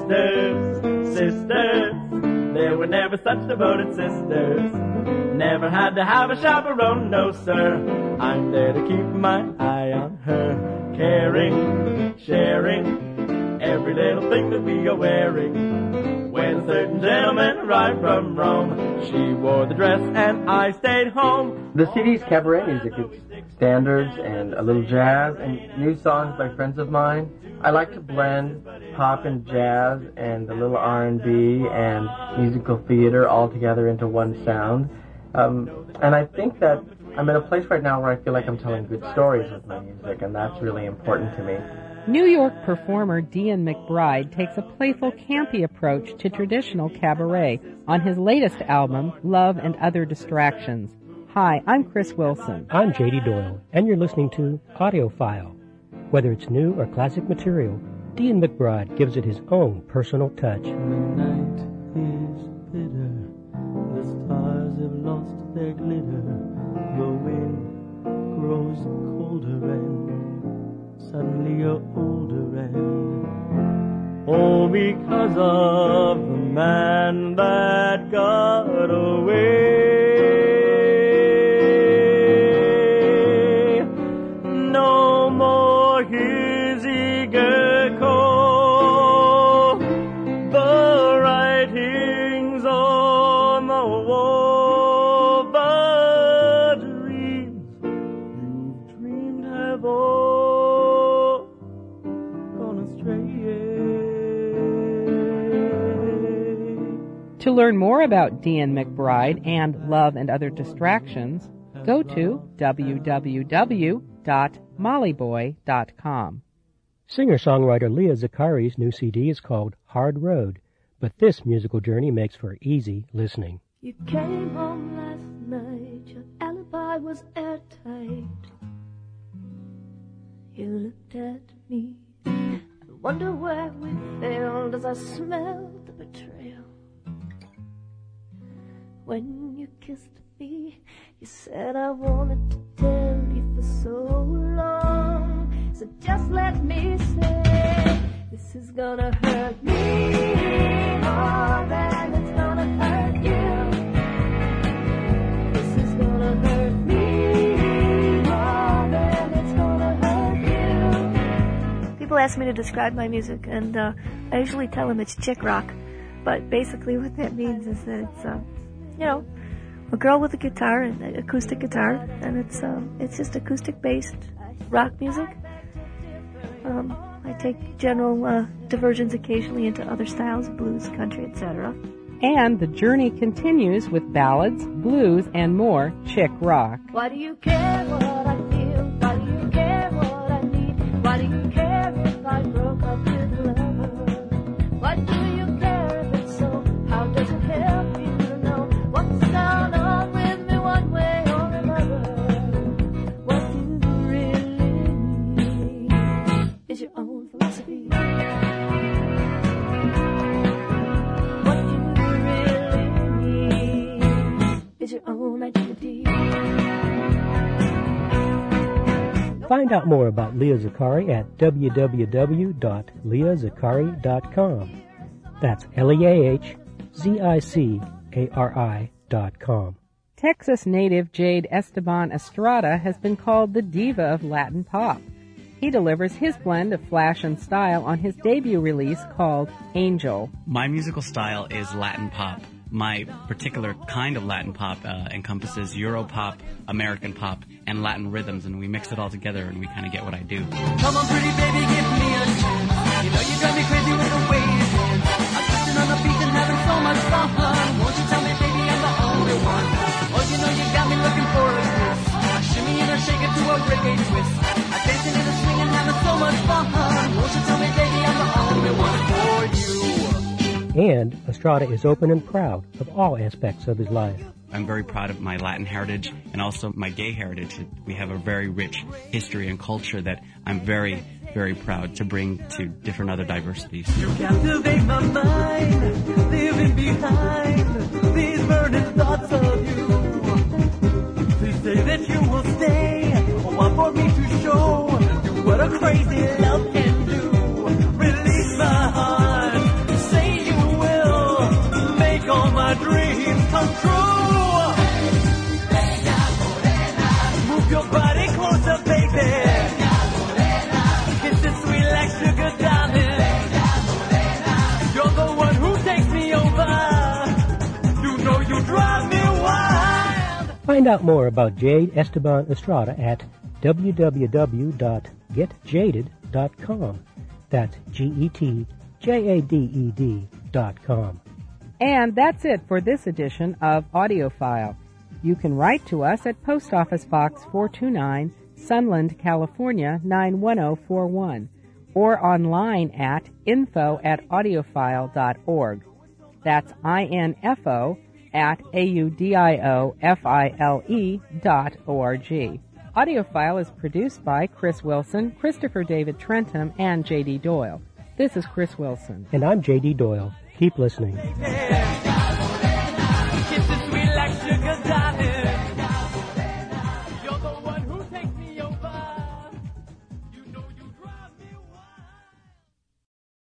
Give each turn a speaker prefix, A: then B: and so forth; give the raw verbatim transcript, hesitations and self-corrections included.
A: sisters, sisters. They were never such devoted sisters. Never had to have a chaperone, no sir. I'm there to keep my eye on her. Caring, sharing, every little thing that we are wearing. When a certain gentleman arrived from Rome, she wore the dress and I stayed home.
B: The C D's cabaret music. It's standards and a little jazz and new songs by friends of mine. I like to blend pop and jazz and a little R and B and musical theater all together into one sound. Um, and I think that I'm at a place right now where I feel like I'm telling good stories with my music, and that's really important to me.
C: New York performer Dean McBride takes a playful, campy approach to traditional cabaret on his latest album, Love and Other Distractions. Hi, I'm Chris Wilson.
D: I'm J D Doyle, and you're listening to Audiophile. Whether it's new or classic material, Dean McBride gives it his own personal touch.
A: The night is bitter, the stars have lost their glitter, the wind grows colder and suddenly you're older and oh, because of the man that got away. No more his eager call, the writings on the wall, the dreams you've dreamed have all gone astray.
C: To learn more about Dean McBride and Love and Other Distractions, go to w w w dot molly boy dot com.
D: Singer-songwriter Leah Zakari's new C D is called Hard Road, but this musical journey makes for easy listening.
E: You came home last night, your alibi was airtight. You looked at me, I wonder where we failed as I smelled the betrayal. When you kissed me, you said I wanted to tell you for so long. So just let me say, this is gonna hurt me more than it's gonna hurt you. This is gonna hurt me more than it's gonna hurt you. People ask me to describe my music, and uh, I usually tell them it's chick rock. But basically what that means is that it's, uh, you know, a girl with a guitar, an acoustic guitar, and it's um, it's just acoustic-based rock music. Um, I take general uh, diversions occasionally into other styles, blues, country, et cetera.
C: And the journey continues with ballads, blues, and more chick rock.
E: Why do you care what I feel? Why do you care what I need? Why do you care if I broke up with a lover? Why do you care if it's so? How does it help you to know what's going on with me one way or another? What you really need is your own philosophy. What you really need is your own identity.
D: Find out more about Leah Zakari at w w w dot leah zakari dot com. That's L E A H Z I C A R I dot com.
C: Texas native Jade Esteban Estrada has been called the diva of Latin pop. He delivers his blend of flash and style on his debut release called Angel.
F: My musical style is Latin pop. My particular kind of Latin pop uh, encompasses Europop, American pop, and Latin rhythms, and we mix it all together and we kind of get what I do.
A: Come on, pretty baby, give me a chance. You know you drive me crazy with the way you dance. I'm twisting on the beat and having so much fun. Won't you tell me, baby, I'm the only one? Oh, you know you got me looking for a twist. I shimmy and I shake it to a reggae twist. I dancing in the swing and having so much fun. Won't you tell me, baby, I'm the only one for you?
D: And Estrada is open and proud of all aspects of his life.
F: I'm very proud of my Latin heritage and also my gay heritage. We have a very rich history and culture that I'm very, very proud to bring to different other diversities.
A: You captivate my mind, leaving behind these burning thoughts of you. Please say that you will stay, or want for me to show you what a crazy love can do. Release my heart, body closer, baby. Kiss it sweet like sugar, darling. You're the one who takes me over. You know you drive me wild.
D: Find out more about Jade Esteban Estrada at w w w dot get jaded dot com. That's G E T J A D E D dot com.
C: And that's it for this edition of AudioFile. You can write to us at Post Office Box four two nine, Sunland, California nine one zero four one, or online at info at audiophile dot org. That's I N F O at A U D I O F I L E dot O R G. AudioFile is produced by Chris Wilson, Christopher David Trentham, and J D Doyle. This is Chris Wilson.
D: And I'm J D Doyle. Keep listening.
A: Yeah.